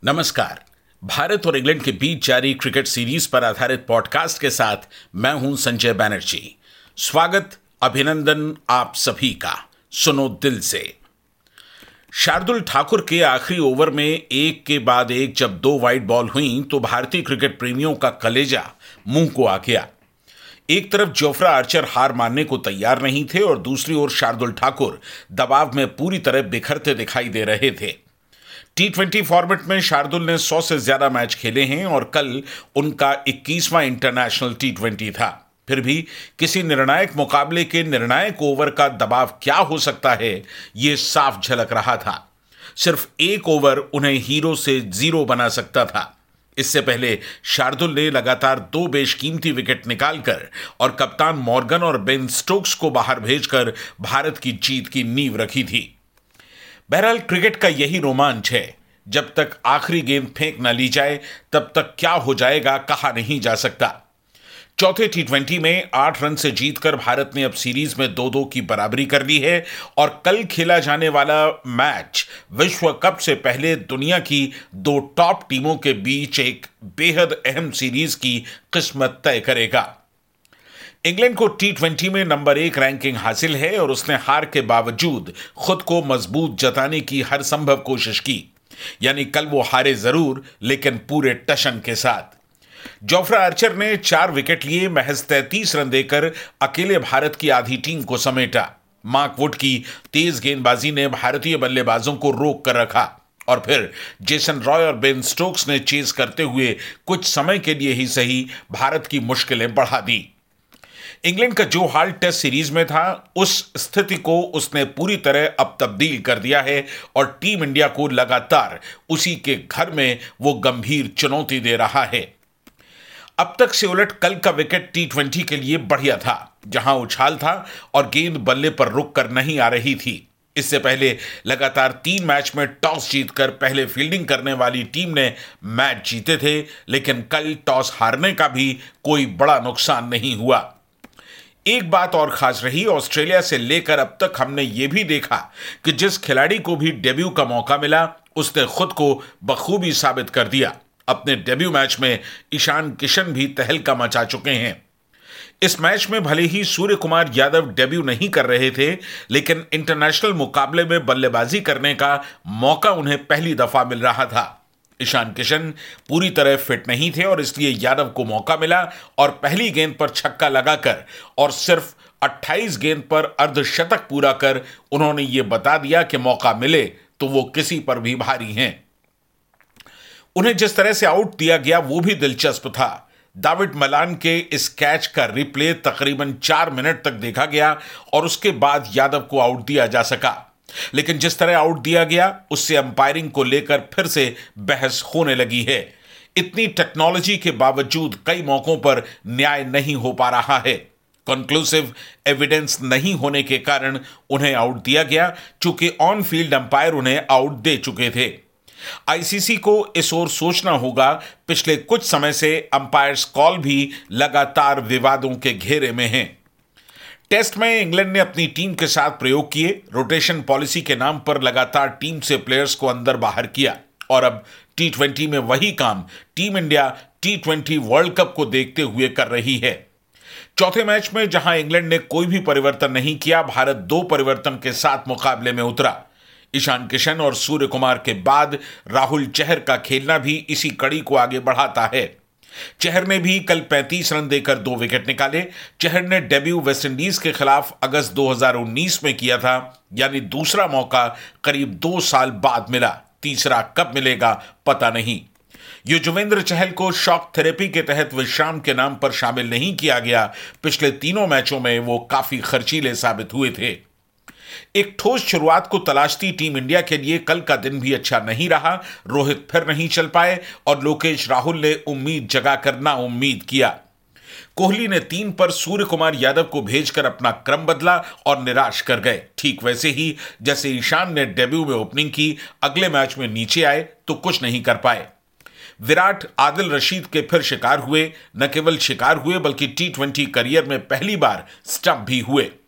नमस्कार। भारत और इंग्लैंड के बीच जारी क्रिकेट सीरीज पर आधारित पॉडकास्ट के साथ मैं हूं संजय बैनर्जी। स्वागत, अभिनंदन आप सभी का। सुनो दिल से। शार्दुल ठाकुर के आखिरी ओवर में एक के बाद एक जब दो वाइड बॉल हुई तो भारतीय क्रिकेट प्रेमियों का कलेजा मुंह को आ गया। एक तरफ जोफ्रा आर्चर हार मानने को तैयार नहीं थे और दूसरी ओर शार्दुल ठाकुर दबाव में पूरी तरह बिखरते दिखाई दे रहे थे। T20 फॉर्मेट में शार्दुल ने 100 से ज्यादा मैच खेले हैं और कल उनका 21वां इंटरनेशनल T20 था। फिर भी किसी निर्णायक मुकाबले के निर्णायक ओवर का दबाव क्या हो सकता है, यह साफ झलक रहा था। सिर्फ एक ओवर उन्हें हीरो से जीरो बना सकता था। इससे पहले शार्दुल ने लगातार 2 बेशकीमती विकेट निकालकर और कप्तान मॉर्गन और बेन स्टोक्स को बाहर भेजकर भारत की जीत की नींव रखी थी। बहरहाल क्रिकेट का यही रोमांच है, जब तक आखिरी गेंद फेंक न ली जाए तब तक क्या हो जाएगा कहा नहीं जा सकता। चौथे T20 में 8 रन से जीतकर भारत ने अब सीरीज में 2-2 की बराबरी कर ली है और कल खेला जाने वाला मैच विश्व कप से पहले दुनिया की 2 टॉप टीमों के बीच एक बेहद अहम सीरीज की किस्मत तय करेगा। इंग्लैंड को T20 में नंबर 1 रैंकिंग हासिल है और उसने हार के बावजूद खुद को मजबूत जताने की हर संभव कोशिश की। यानी कल वो हारे जरूर, लेकिन पूरे टशन के साथ। जोफ्रा आर्चर ने 4 विकेट लिए, महज 33 रन देकर अकेले भारत की आधी टीम को समेटा। मार्क वुड की तेज गेंदबाजी ने भारतीय बल्लेबाजों को रोक कर रखा और फिर जेसन रॉय और बेन स्टोक्स ने चेज करते हुए कुछ समय के लिए ही सही भारत की मुश्किलें बढ़ा दी। इंग्लैंड का जो हाल टेस्ट सीरीज में था, उस स्थिति को उसने पूरी तरह अब तब्दील कर दिया है और टीम इंडिया को लगातार उसी के घर में वो गंभीर चुनौती दे रहा है। अब तक से उलट कल का विकेट T20 के लिए बढ़िया था, जहां उछाल था और गेंद बल्ले पर रुक कर नहीं आ रही थी। इससे पहले लगातार 3 मैच में टॉस जीतकर पहले फील्डिंग करने वाली टीम ने मैच जीते थे, लेकिन कल टॉस हारने का भी कोई बड़ा नुकसान नहीं हुआ। एक बात और खास रही, ऑस्ट्रेलिया से लेकर अब तक हमने यह भी देखा कि जिस खिलाड़ी को भी डेब्यू का मौका मिला उसने खुद को बखूबी साबित कर दिया। अपने डेब्यू मैच में ईशान किशन भी तहलका मचा चुके हैं। इस मैच में भले ही सूर्य कुमार यादव डेब्यू नहीं कर रहे थे, लेकिन इंटरनेशनल मुकाबले में बल्लेबाजी करने का मौका उन्हें पहली दफा मिल रहा था। ईशान किशन पूरी तरह फिट नहीं थे और इसलिए यादव को मौका मिला और पहली गेंद पर छक्का लगाकर और सिर्फ 28 गेंद पर अर्धशतक पूरा कर उन्होंने ये बता दिया कि मौका मिले तो वो किसी पर भी भारी हैं। उन्हें जिस तरह से आउट दिया गया वो भी दिलचस्प था। दाविड मलान के इस कैच का रिप्ले तकरीबन 4 मिनट तक देखा गया और उसके बाद यादव को आउट दिया जा सका, लेकिन जिस तरह आउट दिया गया उससे अंपायरिंग को लेकर फिर से बहस होने लगी है। इतनी टेक्नोलॉजी के बावजूद कई मौकों पर न्याय नहीं हो पा रहा है। कंक्लूसिव एविडेंस नहीं होने के कारण उन्हें आउट दिया गया, चूंकि ऑन फील्ड अंपायर उन्हें आउट दे चुके थे। आईसीसी को इस ओर सोचना होगा। पिछले कुछ समय से अंपायर्स कॉल भी लगातार विवादों के घेरे में हैं। टेस्ट में इंग्लैंड ने अपनी टीम के साथ प्रयोग किए, रोटेशन पॉलिसी के नाम पर लगातार टीम से प्लेयर्स को अंदर बाहर किया और अब T20 में वही काम team India T20 world cup को देखते हुए कर रही है। चौथे मैच में जहां इंग्लैंड ने कोई भी परिवर्तन नहीं किया, भारत 2 परिवर्तन के साथ मुकाबले में उतरा। ईशान किशन और सूर्य कुमार के बाद राहुल चहर का खेलना भी इसी कड़ी को आगे बढ़ाता है। चहर ने भी कल 35 रन देकर 2 विकेट निकाले। चहर ने डेब्यू वेस्टइंडीज के खिलाफ अगस्त 2019 में किया था, यानी दूसरा मौका करीब 2 साल बाद मिला। तीसरा कब मिलेगा पता नहीं। युजवेंद्र चहल को शॉक थेरेपी के तहत विश्राम के नाम पर शामिल नहीं किया गया। पिछले 3 मैचों में वो काफी खर्चीले साबित हुए थे। एक ठोस शुरुआत को तलाशती टीम इंडिया के लिए कल का दिन भी अच्छा नहीं रहा। रोहित फिर नहीं चल पाए और लोकेश राहुल ने उम्मीद जगाकर नाउम्मीद किया। कोहली ने 3 पर सूर्य कुमार यादव को भेजकर अपना क्रम बदला और निराश कर गए। ठीक वैसे ही जैसे ईशान ने डेब्यू में ओपनिंग की, अगले मैच में नीचे आए तो कुछ नहीं कर पाए। विराट आदिल रशीद के फिर शिकार हुए। न केवल शिकार हुए बल्कि T20 करियर में पहली बार स्टंप भी हुए।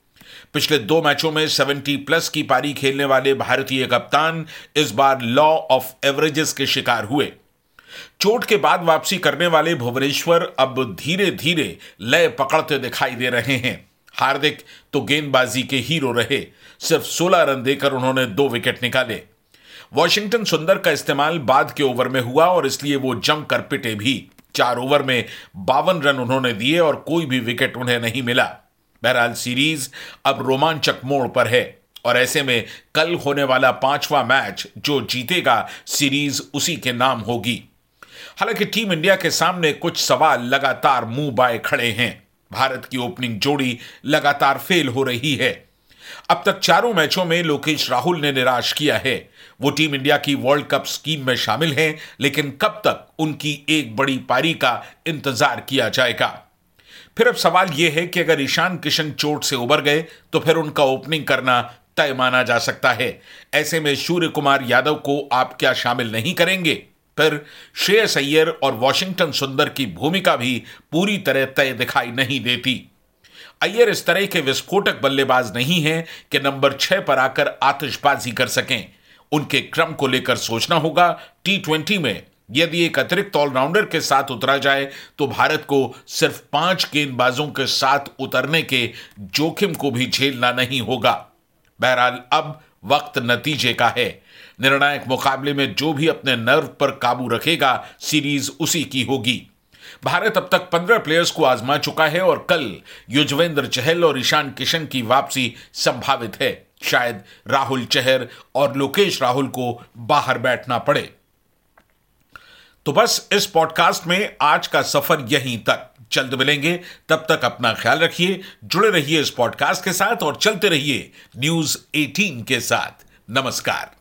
पिछले 2 मैचों में 70+ की पारी खेलने वाले भारतीय कप्तान इस बार लॉ ऑफ एवरेजेस के शिकार हुए। चोट के बाद वापसी करने वाले भुवनेश्वर अब धीरे धीरे लय पकड़ते दिखाई दे रहे हैं। हार्दिक तो गेंदबाजी के हीरो रहे, सिर्फ 16 रन देकर उन्होंने 2 विकेट निकाले। वॉशिंगटन सुंदर का इस्तेमाल बाद के ओवर में हुआ और इसलिए वो जमकर पिटे भी। 4 ओवर में 52 रन उन्होंने दिए और कोई भी विकेट उन्हें नहीं मिला। बहरहाल सीरीज अब रोमांचक मोड़ पर है और ऐसे में कल होने वाला 5वां मैच जो जीतेगा सीरीज उसी के नाम होगी। हालांकि टीम इंडिया के सामने कुछ सवाल लगातार मुंह बाए खड़े हैं। भारत की ओपनिंग जोड़ी लगातार फेल हो रही है। अब तक 4 मैचों में लोकेश राहुल ने निराश किया है। वो टीम इंडिया की वर्ल्ड कप स्कीम में शामिल हैं, लेकिन कब तक उनकी एक बड़ी पारी का इंतजार किया जाएगा। फिर अब सवाल यह है कि अगर ईशान किशन चोट से उबर गए तो फिर उनका ओपनिंग करना तय माना जा सकता है। ऐसे में सूर्य कुमार यादव को आप क्या शामिल नहीं करेंगे? फिर श्रेयस अय्यर और वॉशिंगटन सुंदर की भूमिका भी पूरी तरह तय दिखाई नहीं देती। अय्यर इस तरह के विस्फोटक बल्लेबाज नहीं हैं कि नंबर 6 पर आकर आतिशबाजी कर सकें। उनके क्रम को लेकर सोचना होगा। T20 में यदि एक अतिरिक्त ऑलराउंडर के साथ उतरा जाए तो भारत को सिर्फ 5 गेंदबाजों के साथ उतरने के जोखिम को भी झेलना नहीं होगा। बहरहाल अब वक्त नतीजे का है। निर्णायक मुकाबले में जो भी अपने नर्व पर काबू रखेगा सीरीज उसी की होगी। भारत अब तक 15 प्लेयर्स को आजमा चुका है और कल युजवेंद्र चहल और ईशान किशन की वापसी संभावित है। शायद राहुल चहर और लोकेश राहुल को बाहर बैठना पड़े। तो बस इस पॉडकास्ट में आज का सफर यहीं तक। जल्द मिलेंगे, तब तक अपना ख्याल रखिए, जुड़े रहिए इस पॉडकास्ट के साथ और चलते रहिए न्यूज़ 18 के साथ। नमस्कार।